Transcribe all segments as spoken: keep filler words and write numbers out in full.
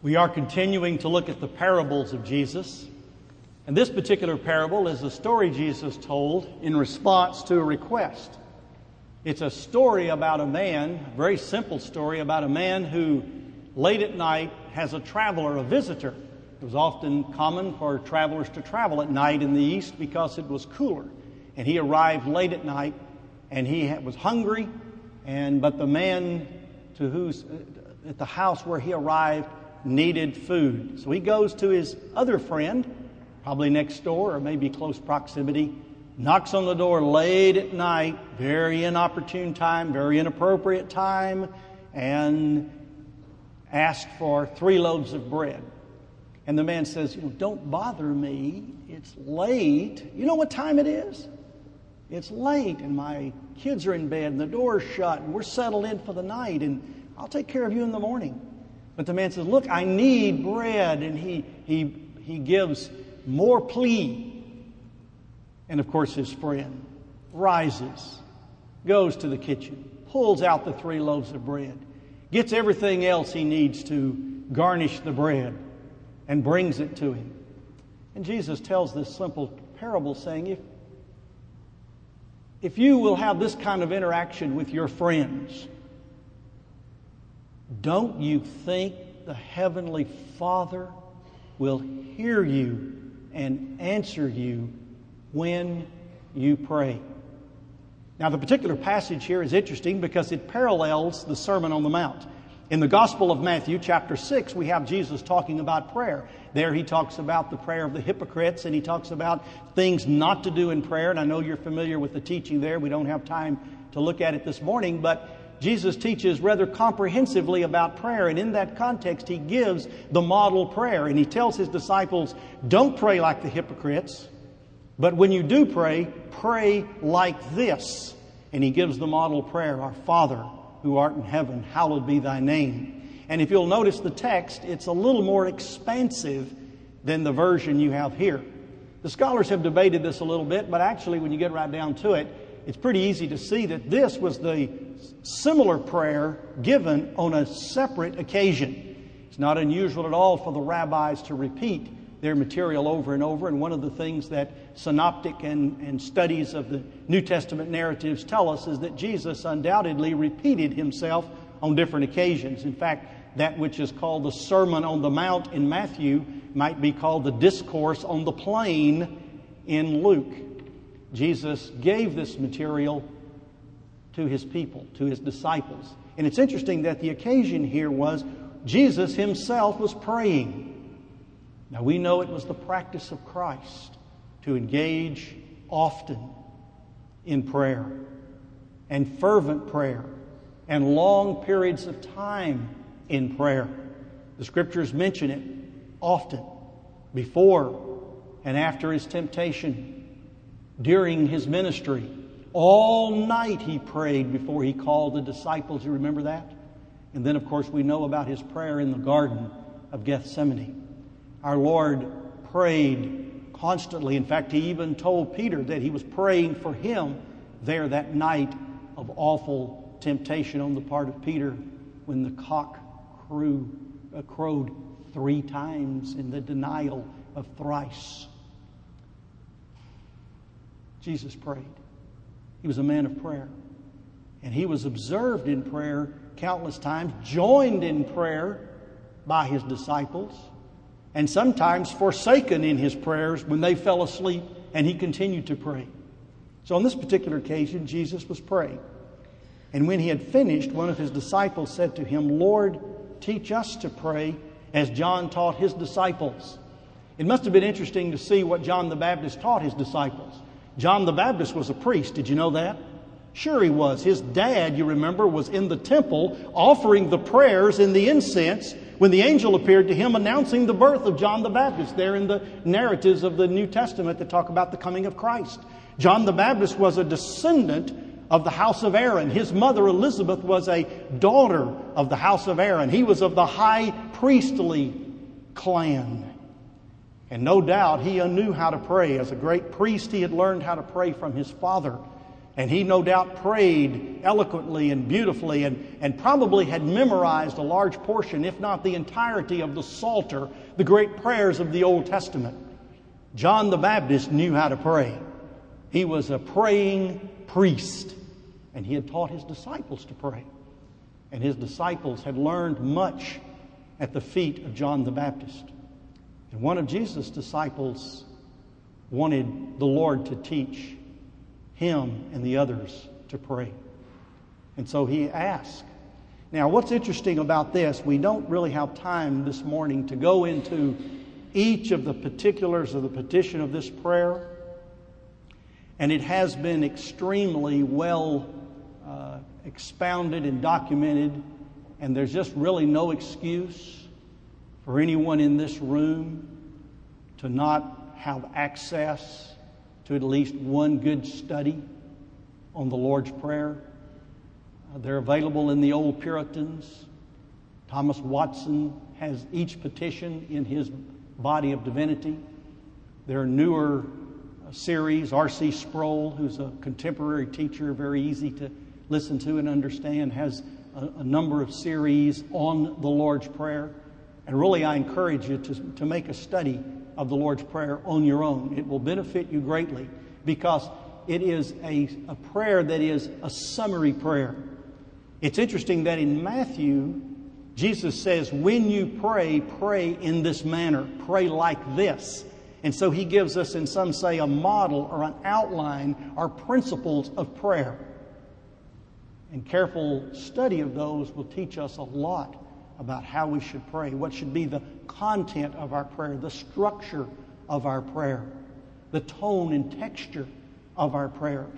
We are continuing to look at the parables of Jesus. And this particular parable is a story Jesus told in response to a request. It's a story about a man, a very simple story about a man who late at night has a traveler, a visitor. It was often common for travelers to travel at night in the East because it was cooler. And he arrived late at night and he was hungry, and but the man to whose at the house where he arrived needed food. So he goes to his other friend, probably next door or maybe close proximity, knocks on the door late at night, very inopportune time, very inappropriate time, and asked for three loaves of bread. And the man says, you know, don't bother me. It's late. You know what time it is? It's late, and my kids are in bed, and the door's shut, and we're settled in for the night, and I'll take care of you in the morning. But the man says, look, I need bread. And he he he gives more plea. And of course his friend rises, goes to the kitchen, pulls out the three loaves of bread, gets everything else he needs to garnish the bread, and brings it to him. And Jesus tells this simple parable saying, if, if you will have this kind of interaction with your friends, don't you think the Heavenly Father will hear you and answer you when you pray? Now, the particular passage here is interesting because it parallels the Sermon on the Mount. In the Gospel of Matthew, chapter six, we have Jesus talking about prayer. There he talks about the prayer of the hypocrites, and he talks about things not to do in prayer. And I know you're familiar with the teaching there. We don't have time to look at it this morning, but Jesus teaches rather comprehensively about prayer, and in that context he gives the model prayer, and he tells his disciples, don't pray like the hypocrites, but when you do pray, pray like this. And he gives the model prayer, our Father who art in heaven, hallowed be thy name. And if you'll notice the text, it's a little more expansive than the version you have here. The scholars have debated this a little bit, but actually when you get right down to it, it's pretty easy to see that this was the similar prayer given on a separate occasion. It's not unusual at all for the rabbis to repeat their material over and over. And one of the things that synoptic and, and studies of the New Testament narratives tell us is that Jesus undoubtedly repeated himself on different occasions. In fact, that which is called the Sermon on the Mount in Matthew might be called the Discourse on the Plain in Luke. Jesus gave this material to his people, to his disciples. And it's interesting that the occasion here was Jesus himself was praying. Now we know it was the practice of Christ to engage often in prayer and fervent prayer and long periods of time in prayer. The Scriptures mention it often, before and after his temptation, during his ministry. All night he prayed before he called the disciples. You remember that? And then, of course, we know about his prayer in the Garden of Gethsemane. Our Lord prayed constantly. In fact, he even told Peter that he was praying for him there that night of awful temptation on the part of Peter when the cock crew, uh, crowed three times in the denial of thrice. Jesus prayed. He was a man of prayer. And he was observed in prayer countless times, joined in prayer by his disciples, and sometimes forsaken in his prayers when they fell asleep and he continued to pray. So on this particular occasion, Jesus was praying. And when he had finished, one of his disciples said to him, Lord, teach us to pray as John taught his disciples. It must have been interesting to see what John the Baptist taught his disciples. John the Baptist was a priest. Did you know that? Sure he was. His dad, you remember, was in the temple offering the prayers and the incense when the angel appeared to him announcing the birth of John the Baptist there in the narratives of the New Testament that talk about the coming of Christ. John the Baptist was a descendant of the house of Aaron. His mother Elizabeth was a daughter of the house of Aaron. He was of the high priestly clan. And no doubt he knew how to pray. As a great priest, he had learned how to pray from his father. And he no doubt prayed eloquently and beautifully and, and probably had memorized a large portion, if not the entirety of the Psalter, the great prayers of the Old Testament. John the Baptist knew how to pray. He was a praying priest, and he had taught his disciples to pray. And his disciples had learned much at the feet of John the Baptist. And one of Jesus' disciples wanted the Lord to teach him and the others to pray. And so he asked. Now, what's interesting about this, we don't really have time this morning to go into each of the particulars of the petition of this prayer. And it has been extremely well uh, expounded and documented. And there's just really no excuse for anyone in this room to not have access to at least one good study on the Lord's Prayer. Uh, they're available in the Old Puritans. Thomas Watson has each petition in his body of divinity. There are newer uh, series. R C Sproul, who's a contemporary teacher, very easy to listen to and understand, has a, a number of series on the Lord's Prayer. And really, I encourage you to, to make a study of the Lord's Prayer on your own. It will benefit you greatly because it is a, a prayer that is a summary prayer. It's interesting that in Matthew, Jesus says, when you pray, pray in this manner. Pray like this. And so he gives us, in some say, a model or an outline or principles of prayer. And careful study of those will teach us a lot about how we should pray, what should be the content of our prayer, the structure of our prayer, the tone and texture of our prayers.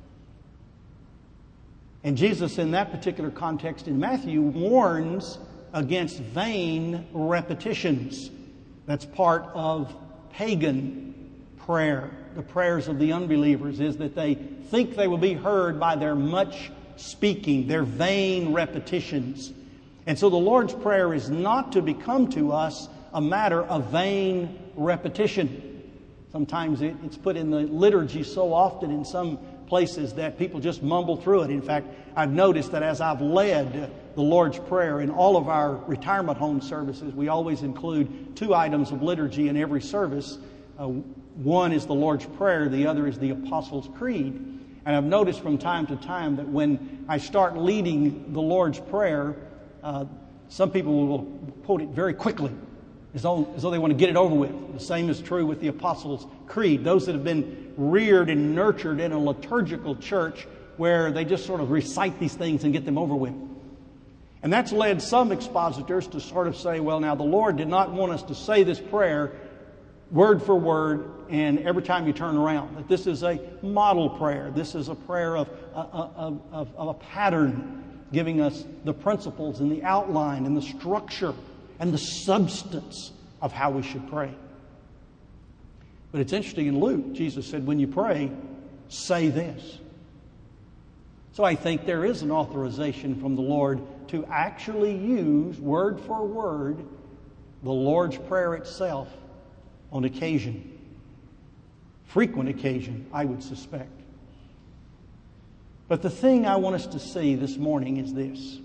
And Jesus, in that particular context in Matthew, warns against vain repetitions. That's part of pagan prayer. The prayers of the unbelievers is that they think they will be heard by their much speaking, their vain repetitions. And so the Lord's Prayer is not to become to us a matter of vain repetition. Sometimes it, it's put in the liturgy so often in some places that people just mumble through it. In fact, I've noticed that as I've led the Lord's Prayer in all of our retirement home services, we always include two items of liturgy in every service. Uh, one is the Lord's Prayer, the other is the Apostles' Creed. And I've noticed from time to time that when I start leading the Lord's Prayer, Uh, some people will quote it very quickly, as though, as though they want to get it over with. The same is true with the Apostles' Creed. Those that have been reared and nurtured in a liturgical church where they just sort of recite these things and get them over with. And that's led some expositors to sort of say, well, now the Lord did not want us to say this prayer word for word and every time you turn around. That this is a model prayer. This is a prayer of, of, of, of a pattern, giving us the principles and the outline and the structure and the substance of how we should pray. But it's interesting in Luke, Jesus said, when you pray, say this. So I think there is an authorization from the Lord to actually use word for word the Lord's Prayer itself on occasion. Frequent occasion, I would suspect. But the thing I want us to see this morning is this.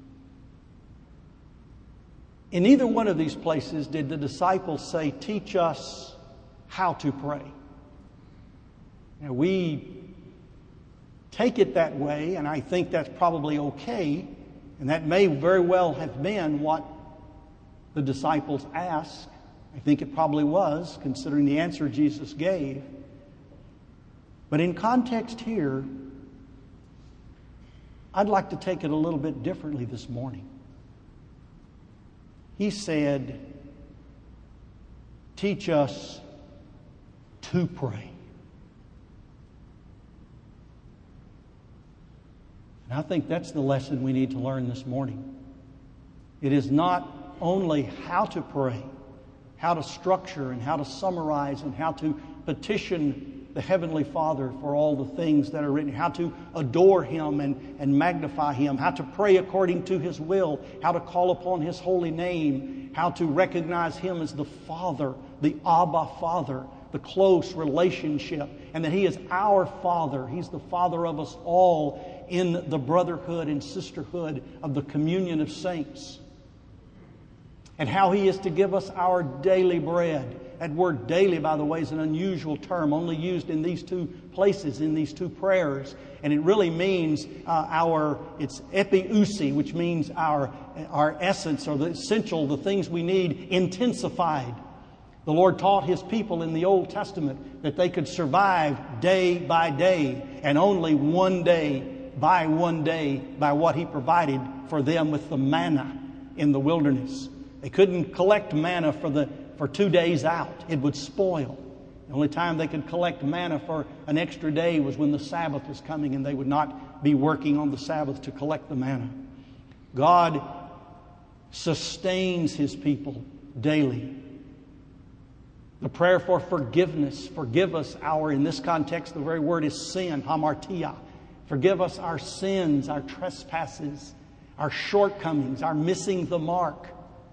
In either one of these places did the disciples say, teach us how to pray. Now we take it that way, and I think that's probably okay, and that may very well have been what the disciples asked. I think it probably was, considering the answer Jesus gave. But in context here, I'd like to take it a little bit differently this morning. He said, teach us to pray. And I think that's the lesson we need to learn this morning. It is not only how to pray, how to structure and how to summarize and how to petition the Heavenly Father for all the things that are written, how to adore Him and, and magnify Him, how to pray according to His will, how to call upon His holy name, how to recognize Him as the Father, the Abba Father, the close relationship, and that He is our Father. He's the Father of us all in the brotherhood and sisterhood of the communion of saints. And how He is to give us our daily bread. That word daily, by the way, is an unusual term, only used in these two places, in these two prayers. And it really means uh, our, it's epiousi, which means our, our essence or the essential, the things we need, intensified. The Lord taught His people in the Old Testament that they could survive day by day, and only one day by one day by what He provided for them with the manna in the wilderness. They couldn't collect manna for the for two days out. It would spoil. The only time they could collect manna for an extra day was when the Sabbath was coming, and they would not be working on the Sabbath to collect the manna. God sustains His people daily. The prayer for forgiveness. Forgive us our, in this context, the very word is sin, hamartia. Forgive us our sins, our trespasses, our shortcomings, our missing the mark.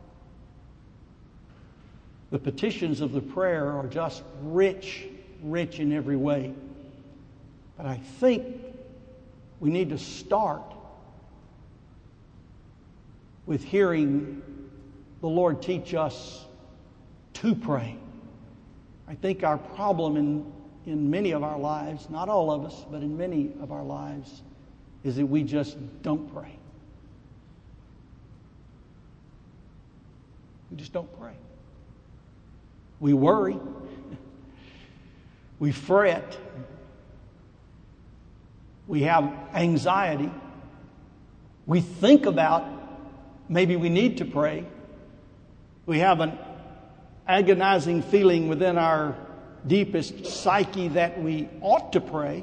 The petitions of the prayer are just rich, rich in every way. But I think we need to start with hearing the Lord teach us to pray. I think our problem in, in many of our lives, not all of us, but in many of our lives, is that we just don't pray. We just don't pray. We worry. We fret. We have anxiety. We think about maybe we need to pray. We have an agonizing feeling within our deepest psyche that we ought to pray.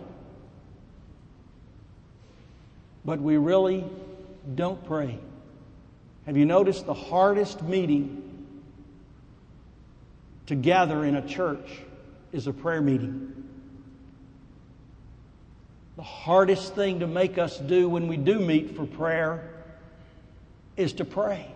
But we really don't pray. Have you noticed the hardest meeting to gather in a church is a prayer meeting? The hardest thing to make us do when we do meet for prayer is to pray.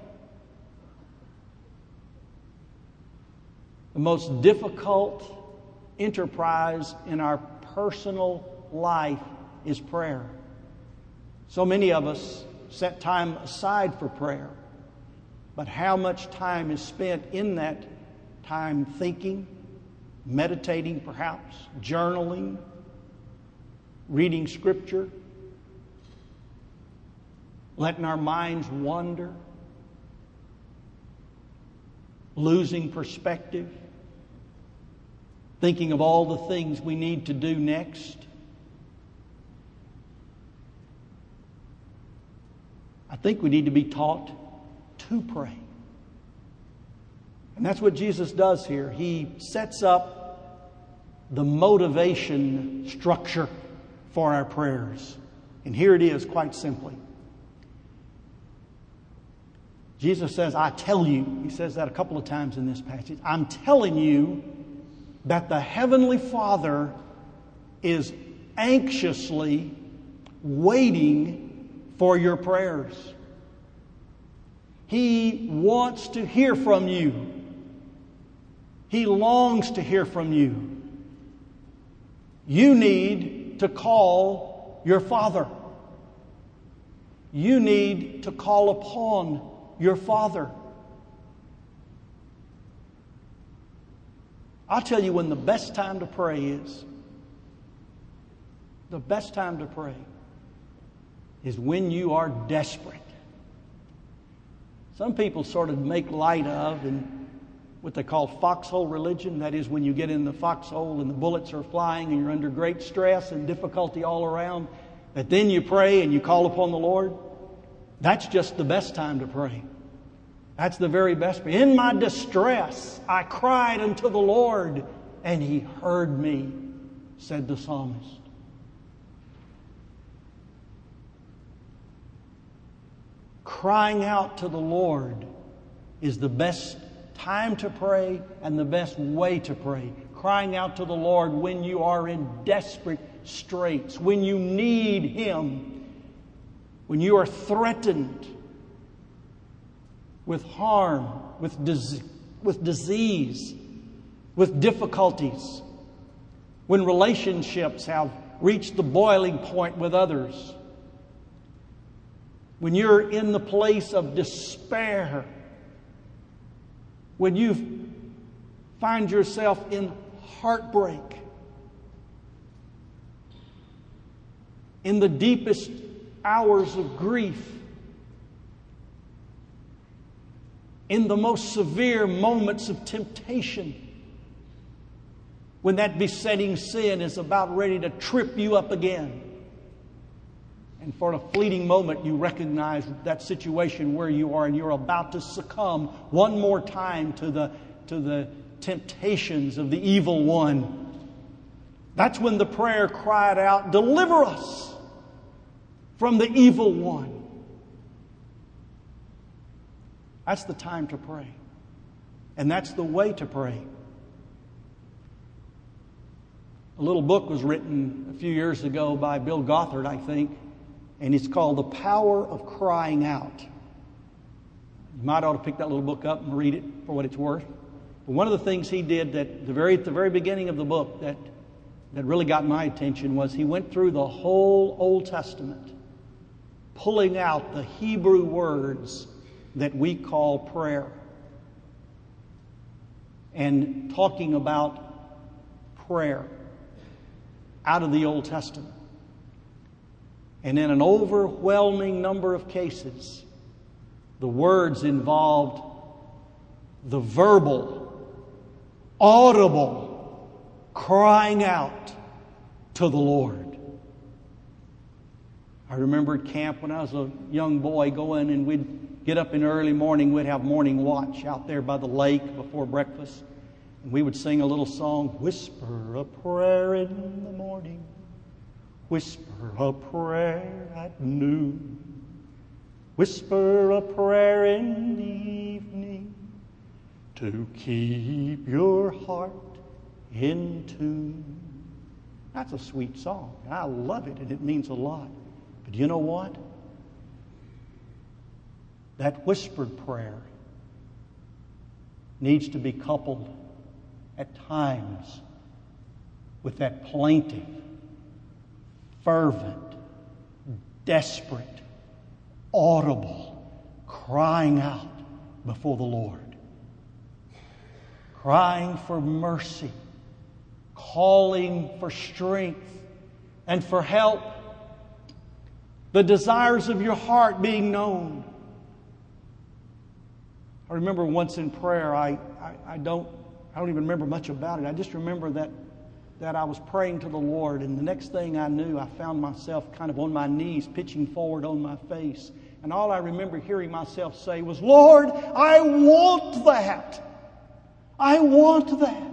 The most difficult enterprise in our personal life is prayer. So many of us set time aside for prayer, but how much time is spent in that time thinking, meditating perhaps, journaling, reading Scripture, letting our minds wander, losing perspective, thinking of all the things we need to do next. I think we need to be taught to pray. And that's what Jesus does here. He sets up the motivation structure for our prayers. And here it is, quite simply. Jesus says, I tell you, he says that a couple of times in this passage, I'm telling you that the Heavenly Father is anxiously waiting for your prayers. He wants to hear from you. He longs to hear from you. You need to call your Father. You need to call upon your Father. I'll tell you when the best time to pray is. The best time to pray is when you are desperate. Some people sort of make light of and what they call foxhole religion. That is when you get in the foxhole and the bullets are flying and you're under great stress and difficulty all around, that then you pray and you call upon the Lord. That's just the best time to pray. That's the very best. In my distress, I cried unto the Lord, and He heard me, said the psalmist. Crying out to the Lord is the best time to pray and the best way to pray. Crying out to the Lord when you are in desperate straits, when you need Him, when you are threatened with harm, with, dis- with disease, with difficulties, when relationships have reached the boiling point with others, when you're in the place of despair, when you find yourself in heartbreak, in the deepest hours of grief, in the most severe moments of temptation, when that besetting sin is about ready to trip you up again. And for a fleeting moment, you recognize that situation where you are and you're about to succumb one more time to the, to the temptations of the evil one. That's when the prayer cried out, "Deliver us from the evil one." That's the time to pray. And that's the way to pray. A little book was written a few years ago by Bill Gothard, I think, and it's called The Power of Crying Out. You might ought to pick that little book up and read it for what it's worth. But one of the things he did that the very, at the very beginning of the book that, that really got my attention was he went through the whole Old Testament, pulling out the Hebrew words that we call prayer, and talking about prayer out of the Old Testament. And in an overwhelming number of cases, the words involved the verbal, audible crying out to the Lord. I remember at camp when I was a young boy going, and we'd get up in the early morning. We'd have morning watch out there by the lake before breakfast. And we would sing a little song, "Whisper a prayer in the morning, whisper a prayer at noon, whisper a prayer in the evening to keep your heart in tune." That's a sweet song. I love it, and it means a lot. But you know what? That whispered prayer needs to be coupled at times with that plaintive, fervent, desperate, audible crying out before the Lord. Crying for mercy, calling for strength and for help. The desires of your heart being known. I remember once in prayer, I, I, I don't I don't even remember much about it. I just remember that, that I was praying to the Lord, and the next thing I knew, I found myself kind of on my knees, pitching forward on my face. And all I remember hearing myself say was, "Lord, I want that. I want that."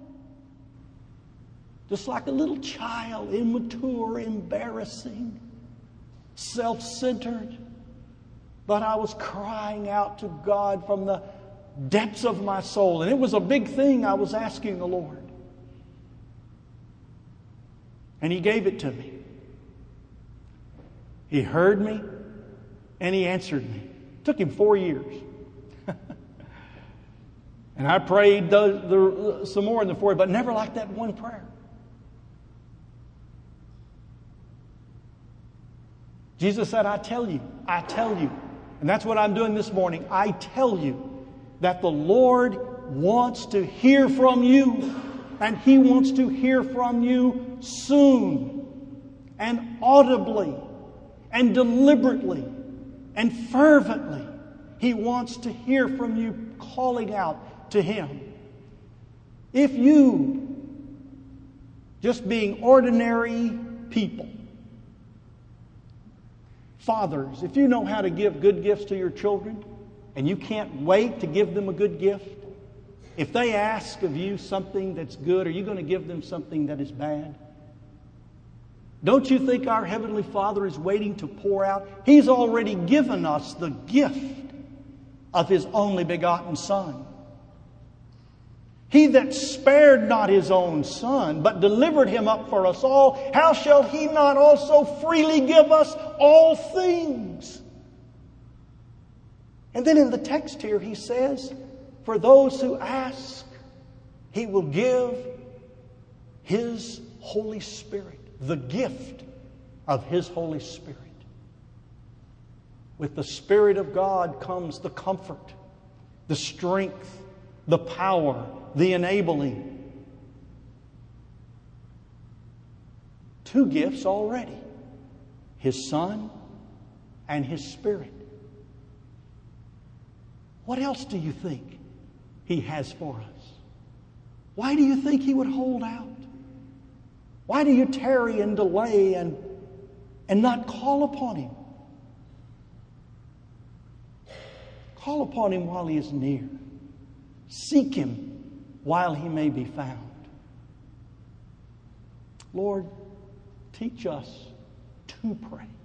Just like a little child, immature, embarrassing, self-centered. But I was crying out to God from the depths of my soul. And it was a big thing I was asking the Lord. And He gave it to me. He heard me and He answered me. It took Him four years. And I prayed the, the, some more in the four, but never like that one prayer. Jesus said, "I tell you, I tell you." And that's what I'm doing this morning. I tell you that the Lord wants to hear from you. And He wants to hear from you soon. And audibly. And deliberately. And fervently. He wants to hear from you calling out to Him. If you, just being ordinary people, fathers, if you know how to give good gifts to your children and you can't wait to give them a good gift, if they ask of you something that's good, are you going to give them something that is bad? Don't you think our Heavenly Father is waiting to pour out? He's already given us the gift of His only begotten Son. He that spared not His own Son, but delivered Him up for us all, how shall He not also freely give us all things? And then in the text here He says, for those who ask, He will give His Holy Spirit, the gift of His Holy Spirit. With the Spirit of God comes the comfort, the strength, the power, the enabling. Two gifts already. His Son and His Spirit. What else do you think He has for us? Why do you think He would hold out? Why do you tarry and delay and, and not call upon Him? Call upon Him while He is near. Seek Him while He may be found. Lord, teach us to pray.